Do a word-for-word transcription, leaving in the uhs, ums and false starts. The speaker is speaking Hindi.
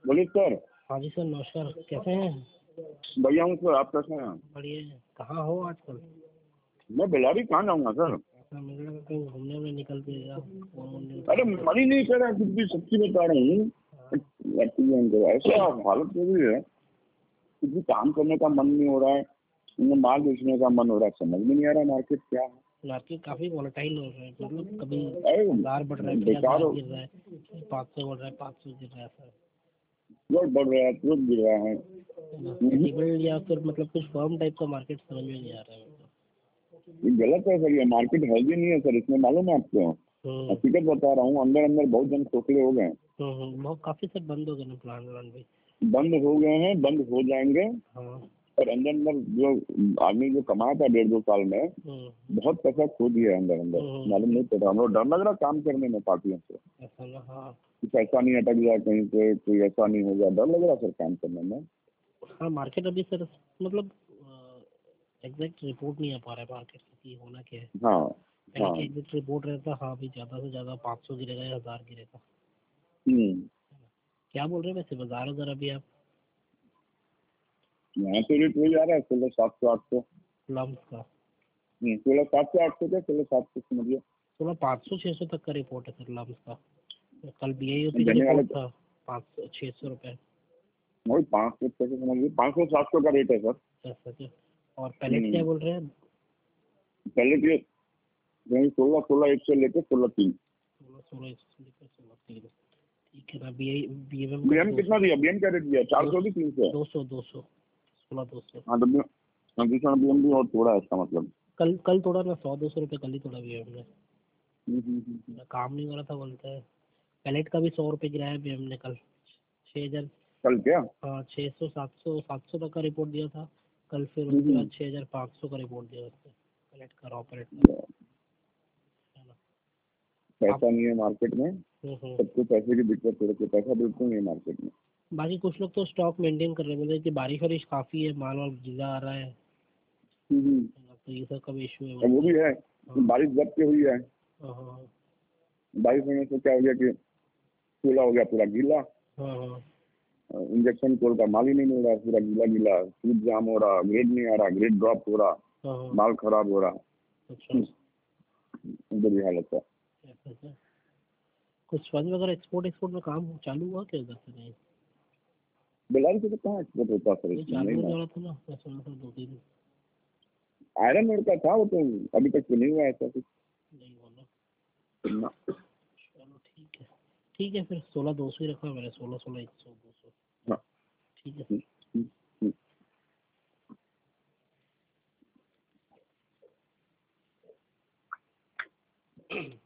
बोलिए सर। हाँ जी सर, नमस्कार। कैसे हैं? बढ़िया हूँ सर, आप कैसे हैं? बढ़िया है। कहाँ हो आजकल? मैं बेलारी कहाँ जाऊँगा सर। ऐसा मुझे लगा कहीं घूमने में निकल के गया। फोन वोन नहीं अरे उठाते। मन ही नहीं कर रहा, कुछ भी सच्ची बता रहा हूँ। ऐसा हालत हो गई है, कुछ भी काम करने का मन नहीं हो रहा है, उन्हें माल बेचने का मन हो रहा है, समझ में नहीं आ रहा मार्केट क्या है। मार्केट काफी वॉलेटाइल हो रहा है, मतलब कभी अरे हजार बढ़ रहा है, फिर बेकार हजार हो, गिर रहा है, पाँच सौ बढ़ रहा है, पाँच सौ गिर रहा है सर। तुरंत बढ़ रहा है, तुरंत गिर रहा है। स्टेबल या फिर मतलब कुछ फर्म टाइप का मार्केट समझ में नहीं आ रहा है। ये गलत है सर, ये मार्केट हेल्दी नहीं है सर, इसमें मालूम है आपको। हम्म हकीकत बता रहा हूँ, अंदर अंदर बहुत जन खोखले हो गए। हम्म हम्म, बहुत काफी सर बंद हो गए ना प्लान व्लान भी। बंद हो गए हैं, बंद हो जाएंगे। हाँ। और अंदर अंदर जो आदमी जो कमाया था डेढ़ दो साल में, हम्म बहुत पैसा खो दिया है अंदर अंदर, हम्म, मालूम नहीं पड़ रहा। हम लोग डर लग रहा काम करने में पार्टियों से, ऐसा ना। हाँ कुछ ऐसा नहीं अटक जाए कहीं पे, कोई ऐसा नहीं हो जाए, डर लग रहा सर काम करने में। हाँ, मार्केट अभी सर मतलब एग्जैक्ट रिपोर्ट नहीं आ पा रहा है मार्केट की होना क्या है। हाँ पहले हाँ। की एग्जैक्ट रिपोर्ट रहता, हाँ अभी ज्यादा से ज्यादा पाँच सौ गिरेगा या हजार गिरेगा। हम्म। क्या बोल रहे हैं वैसे बाजार उधर अभी आप? यहाँ तो रेट वही आ रहा है, सोलह सात सौ आठ सौ। लम्स का हम्म, सोलह सात सौ आठ सौ का, सोलह सात सौ समझिए। सोलह पाँच सौ छः सौ तक का रिपोर्ट है सर लम्स का। कल बी आई ओ सी का देने वाले रिपोर्ट था पाँच सौ छः सौ रुपये। वही पाँच सौ छः सौ समझिए, पाँच सौ सात सौ का रेट है सर। ऐसा क्या? और पैलेट क्या हम्म, बोल रहे हैं? पहले के यही सोलह सोलह एक से लेके सोलह तीन। सोलह सोलह एक सौ लेकर सोलह तीन। ठीक है ना। B I B M M का भी बीएम दो कितना दिया, बीएम क्या रेट दिया, चार दो सौ की तीन सौ? दो सौ दो सौ सोलह दो सौ। हाँ तो बीएम बीएम भी और थोड़ा है इसका मतलब। कल कल तोड़ा ना, सौ दो सौ रुपये कल ही तोड़ा बी एम ने। हम्म, हम्म, हम्म, हम्म। काम नहीं हो रहा था बोलते हैं। पैलेट का भी सौ रुपये गिराया बी एम ने कल। छः हजार। कल क्या? हाँ, छः सौ सात सौ सात सौ तक का रिपोर्ट दिया था कल, फिर हम्म, उसके हम्म। बाद छः हजार पाँच सौ का रिपोर्ट दिया उसने पैलेट का, रॉ पैलेट का। है ना। आप पैसा नहीं है मार्केट में, हम्म हम्म। सबको पैसे की दिक्कत हो रही है, पैसा बिल्कुल नहीं है मार्केट में। बाकी कुछ लोग तो स्टॉक मेंटेन कर रहे हैं, बोले कि बारिश वारिश काफ़ी है, माल वाल गीला आ रहा है। हम्म, हम्म। है ना, तो ये सब का भी इशू है अब वो बोलते भी हैं। है, हाँ बारिश जब से हुई है, हाँ हाँ बारिश होने से क्या हो गया कि सूखा हो गया, पूरा गीला। हाँ हाँ। इंजेक्शन कोल का माल ही नहीं मिल रहा, पूरा गीला गीला, सूद जाम हो रहा, ग्रेड नहीं आ रहा, ग्रेड ड्रॉप हो रहा, हाँ हाँ। माल खराब हो रहा। अच्छा। बुरी हालत है। ऐसा क्या? कुछ फंड वगैरह एक्सपोर्ट एक्सपोर्ट में काम चालू हुआ क्या उधर से? नहीं, बेलारी से तो कहाँ एक्सपोर्ट होता सर, ये इसमें चालू नहीं होने ना। वाला था ना, मैं सुना था दो तीन। आयरन ओर का था वो तो, अभी तक तो नहीं हुआ ऐसा कुछ नहीं होना। ना। चलो ठीक है। ठीक है फिर, सोलह दो सौ ही रखा है मैंने, सोलह सोलह एक सौ दो सौ। हाँ। ठीक है। हम्म, हम्म, हम्म।